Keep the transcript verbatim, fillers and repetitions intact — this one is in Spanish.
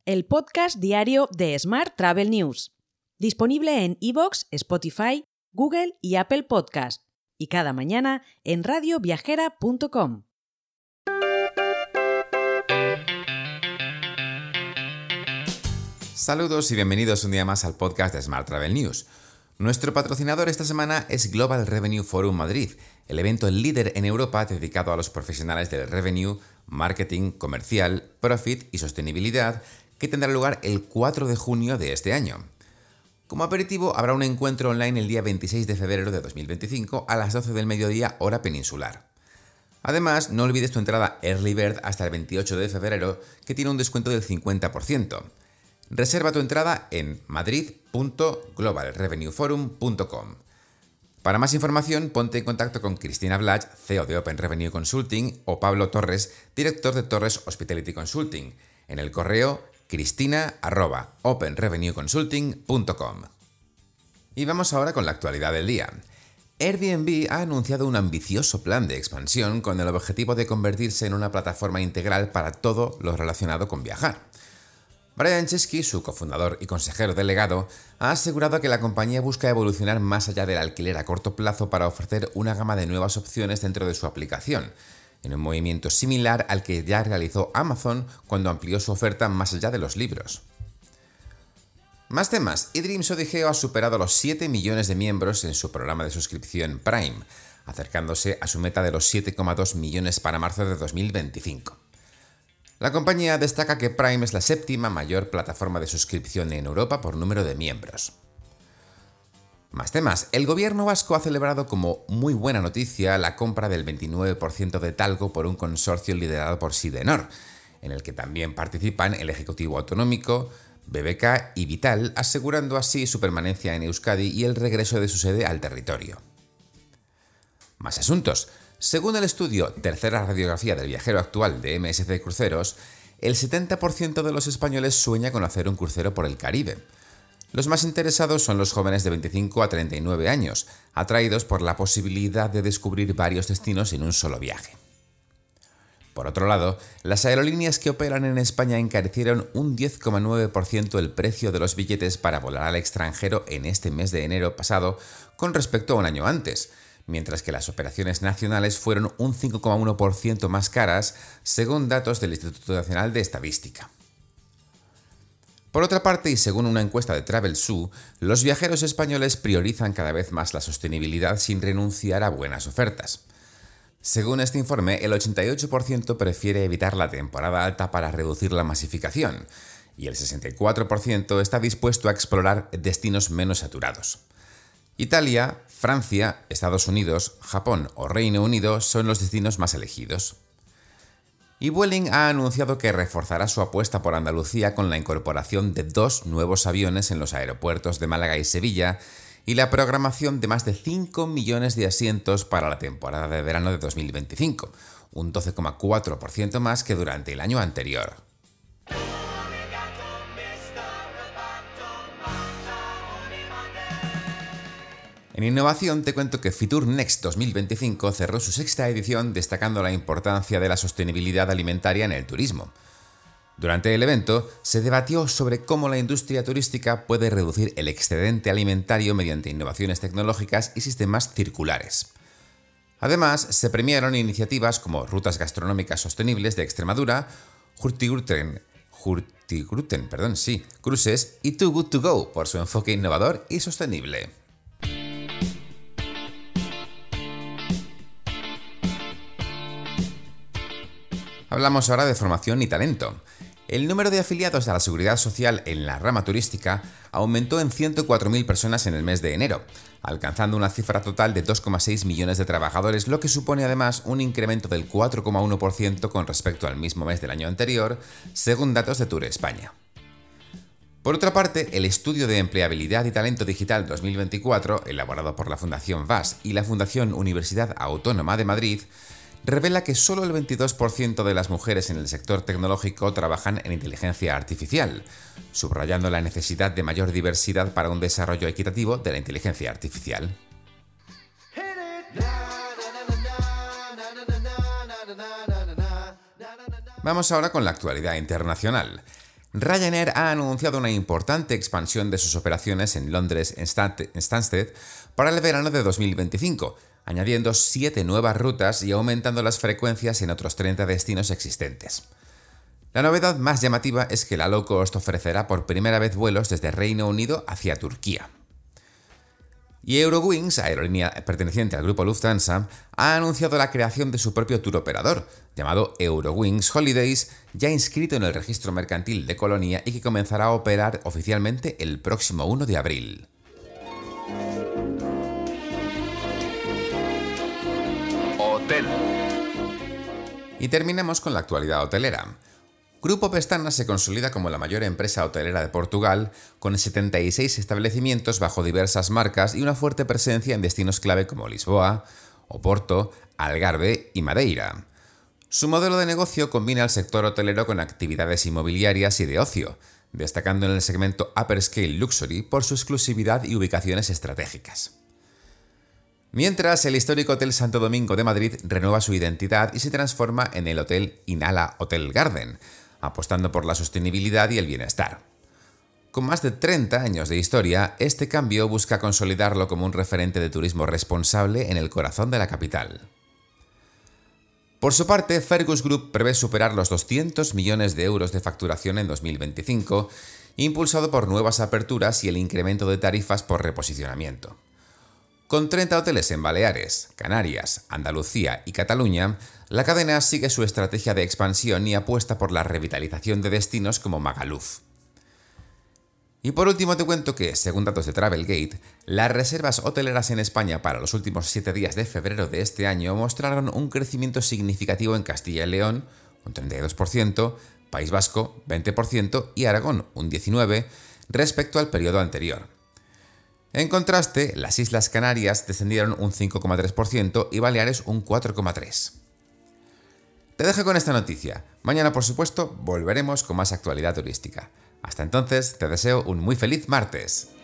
el podcast diario de Smart Travel News, disponible en iVoox, Spotify, Google y Apple Podcast, y cada mañana en radio viajera punto com. Saludos y bienvenidos un día más al podcast de Smart Travel News. Nuestro patrocinador esta semana es Global Revenue Forum Madrid, el evento líder en Europa dedicado a los profesionales del revenue, marketing, comercial, profit y sostenibilidad, que tendrá lugar el cuatro de junio de este año. Como aperitivo habrá un encuentro online el día veintiséis de febrero de dos mil veinticinco a las doce del mediodía hora peninsular. Además, no olvides tu entrada Early Bird hasta el veintiocho de febrero, que tiene un descuento del cincuenta por ciento. Reserva tu entrada en madrid punto global revenue forum punto com. Para más información, ponte en contacto con Cristina Blach, C E O de Open Revenue Consulting, o Pablo Torres, director de Torres Hospitality Consulting, en el correo cristina arroba open revenue consulting punto com. Y vamos ahora con la actualidad del día. Airbnb ha anunciado un ambicioso plan de expansión con el objetivo de convertirse en una plataforma integral para todo lo relacionado con viajar. Brian Chesky, su cofundador y consejero delegado, ha asegurado que la compañía busca evolucionar más allá del alquiler a corto plazo para ofrecer una gama de nuevas opciones dentro de su aplicación, en un movimiento similar al que ya realizó Amazon cuando amplió su oferta más allá de los libros. Más temas. eDreams Odigeo ha superado los siete millones de miembros en su programa de suscripción Prime, acercándose a su meta de los siete coma dos millones para marzo de dos mil veinticinco. La compañía destaca que Prime es la séptima mayor plataforma de suscripción en Europa por número de miembros. Más temas. El gobierno vasco ha celebrado como muy buena noticia la compra del veintinueve por ciento de Talgo por un consorcio liderado por Sidenor, en el que también participan el Ejecutivo Autonómico, B B K y Vital, asegurando así su permanencia en Euskadi y el regreso de su sede al territorio. Más asuntos. Según el estudio Tercera Radiografía del Viajero Actual de M S C Cruceros, el setenta por ciento de los españoles sueña con hacer un crucero por el Caribe. Los más interesados son los jóvenes de veinticinco a treinta y nueve años, atraídos por la posibilidad de descubrir varios destinos en un solo viaje. Por otro lado, las aerolíneas que operan en España encarecieron un diez coma nueve por ciento el precio de los billetes para volar al extranjero en este mes de enero pasado con respecto a un año antes, mientras que las operaciones nacionales fueron un cinco coma uno por ciento más caras, según datos del Instituto Nacional de Estadística. Por otra parte, y según una encuesta de TravelSoo, los viajeros españoles priorizan cada vez más la sostenibilidad sin renunciar a buenas ofertas. Según este informe, el ochenta y ocho por ciento prefiere evitar la temporada alta para reducir la masificación, y el sesenta y cuatro por ciento está dispuesto a explorar destinos menos saturados. Italia, Francia, Estados Unidos, Japón o Reino Unido son los destinos más elegidos. Y Vueling ha anunciado que reforzará su apuesta por Andalucía con la incorporación de dos nuevos aviones en los aeropuertos de Málaga y Sevilla y la programación de más de cinco millones de asientos para la temporada de verano de dos mil veinticinco, un doce coma cuatro por ciento más que durante el año anterior. En innovación te cuento que Fitur Next dos mil veinticinco cerró su sexta edición destacando la importancia de la sostenibilidad alimentaria en el turismo. Durante el evento se debatió sobre cómo la industria turística puede reducir el excedente alimentario mediante innovaciones tecnológicas y sistemas circulares. Además, se premiaron iniciativas como Rutas Gastronómicas Sostenibles de Extremadura, Hurtigruten, Hurtigruten, perdón, sí, Cruises y Too Good To Go por su enfoque innovador y sostenible. Hablamos ahora de formación y talento. El número de afiliados a la Seguridad Social en la rama turística aumentó en ciento cuatro mil personas en el mes de enero, alcanzando una cifra total de dos coma seis millones de trabajadores, lo que supone además un incremento del cuatro coma uno por ciento con respecto al mismo mes del año anterior, según datos de Tour España. Por otra parte, el Estudio de Empleabilidad y Talento Digital dos mil veinticuatro, elaborado por la Fundación V A S y la Fundación Universidad Autónoma de Madrid, revela que solo el veintidós por ciento de las mujeres en el sector tecnológico trabajan en inteligencia artificial, subrayando la necesidad de mayor diversidad para un desarrollo equitativo de la inteligencia artificial. Vamos ahora con la actualidad internacional. Ryanair ha anunciado una importante expansión de sus operaciones en Londres Stansted para el verano de dos mil veinticinco, añadiendo siete nuevas rutas y aumentando las frecuencias en otros treinta destinos existentes. La novedad más llamativa es que la low cost ofrecerá por primera vez vuelos desde Reino Unido hacia Turquía. Y Eurowings, aerolínea perteneciente al grupo Lufthansa, ha anunciado la creación de su propio tour operador, llamado Eurowings Holidays, ya inscrito en el registro mercantil de Colonia y que comenzará a operar oficialmente el próximo uno de abril. Hotel. Y terminamos con la actualidad hotelera. Grupo Pestana se consolida como la mayor empresa hotelera de Portugal, con setenta y seis establecimientos bajo diversas marcas y una fuerte presencia en destinos clave como Lisboa, Oporto, Algarve y Madeira. Su modelo de negocio combina el sector hotelero con actividades inmobiliarias y de ocio, destacando en el segmento Upper Scale Luxury por su exclusividad y ubicaciones estratégicas. Mientras, el histórico Hotel Santo Domingo de Madrid renueva su identidad y se transforma en el Hotel Inala Hotel Garden, apostando por la sostenibilidad y el bienestar. Con más de treinta años de historia, este cambio busca consolidarlo como un referente de turismo responsable en el corazón de la capital. Por su parte, Fergus Group prevé superar los doscientos millones de euros de facturación en dos mil veinticinco, impulsado por nuevas aperturas y el incremento de tarifas por reposicionamiento. Con treinta hoteles en Baleares, Canarias, Andalucía y Cataluña, la cadena sigue su estrategia de expansión y apuesta por la revitalización de destinos como Magaluf. Y por último te cuento que, según datos de Travelgate, las reservas hoteleras en España para los últimos siete días de febrero de este año mostraron un crecimiento significativo en Castilla y León, un treinta y dos por ciento, País Vasco, veinte por ciento y Aragón, un diecinueve por ciento, respecto al periodo anterior. En contraste, las Islas Canarias descendieron un cinco coma tres por ciento y Baleares un cuatro coma tres por ciento. Te dejo con esta noticia. Mañana, por supuesto, volveremos con más actualidad turística. Hasta entonces, te deseo un muy feliz martes.